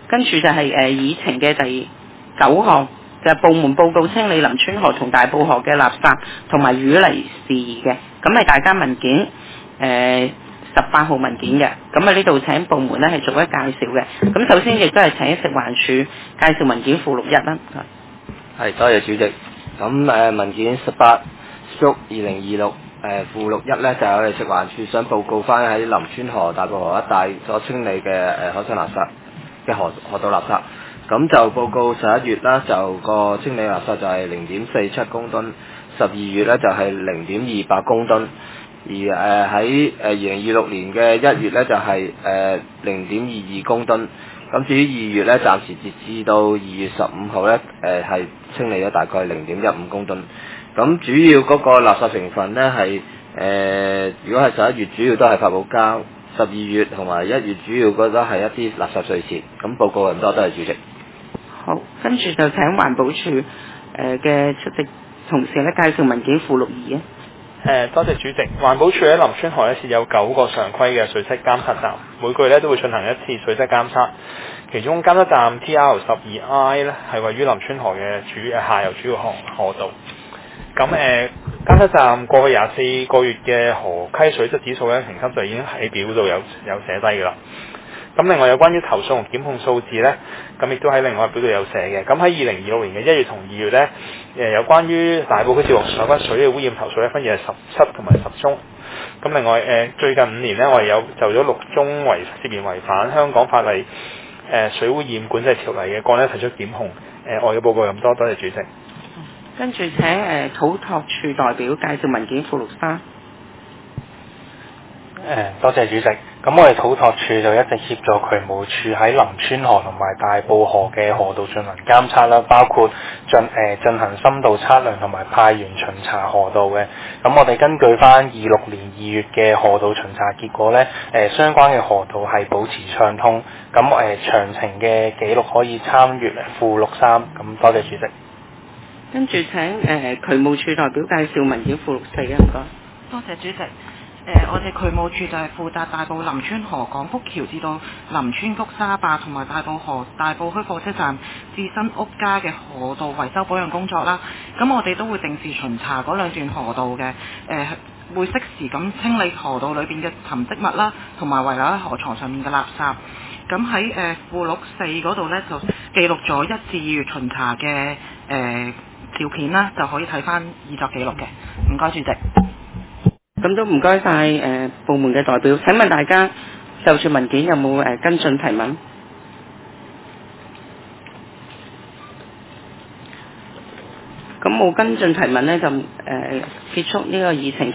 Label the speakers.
Speaker 1: 跟住就係議程嘅第9項，就係部門報告清理林村河同大埔河嘅垃圾同埋淤泥事宜嘅。咁係大家文件18號文件嘅。咁呢度請部門咧係逐一介紹嘅。咁首先亦都係請食環署介紹文件附錄1啦。
Speaker 2: 係，多謝主席。咁文件18/2026附錄1咧，就係我哋食環署想報告翻喺林村河、大埔河一帶所清理嘅海上垃圾嘅河道垃圾。咁就報告11月啦，就個清理垃圾就係0.47公噸，12月咧就係0.28公噸，而喺2026年嘅1月咧就係0.22公噸。咁至於2月咧，暫時截至到2月15號咧，係清理咗大概0.15公噸。咁主要嗰個垃圾成分咧係如果係11月主要都係發泡膠，12月同埋1月主要嗰都係一啲垃圾碎屑。咁報告咁多，多謝主席。
Speaker 1: 好，跟住就請環保署嘅出席同事咧介紹文件附錄2啊。
Speaker 3: 多謝主席。環保署喺林村河咧設有9個常規嘅水質監測站，每個月咧都會進行一次水質監測。其中監測站 TR12I 咧係位於林村河嘅下游主要河道。咁監測站過去24個月嘅河溪水質指數咧評級就已經喺表度有寫低㗎啦。咁另外有關於投訴同檢控數字咧，咁亦都喺另外表度有寫嘅。咁喺2026年嘅1月同2月咧，有關於大埔區接獲有關水嘅污染投訴咧，分別係17同埋10宗。咁另外最近5年咧，我哋有就咗6宗涉嫌違反香港法例水污染管制條例嘅個案咧提出檢控。我嘅報告咁多，多謝主席。
Speaker 1: 跟住請土拓署代表介紹文件附錄3。
Speaker 4: 多謝主席。咁我哋土拓署就一直協助渠務署喺林村河同埋大埔河嘅河道進行監測啦，包括進行深度測量同埋派員巡查河道嘅。咁我哋根據翻26年2月嘅河道巡查結果咧，相關嘅河道係保持暢通。咁詳情嘅記錄可以參閱附錄3。咁多謝主席。
Speaker 1: 跟住請渠務署代表介紹文件附錄4啊，唔該。
Speaker 5: 多謝主席。我哋渠務處就係負責大埔林村河港福橋至到林村谷沙壩同埋大埔河大埔墟火車站至新屋街嘅河道維修保養工作啦。咁我哋都會定時巡查嗰兩段河道嘅，會適時咁清理河道裏邊嘅沉積物啦，同埋遺留喺河床上面嘅垃圾。咁喺附錄4嗰度呢，就記錄咗1至2月巡查嘅照片啦，就可以睇翻以作記錄嘅。唔該主席。
Speaker 1: 咁都唔該晒部門嘅代表。請問大家就住文件有冇跟進提問？咁冇跟進提問呢，就結束呢個議程。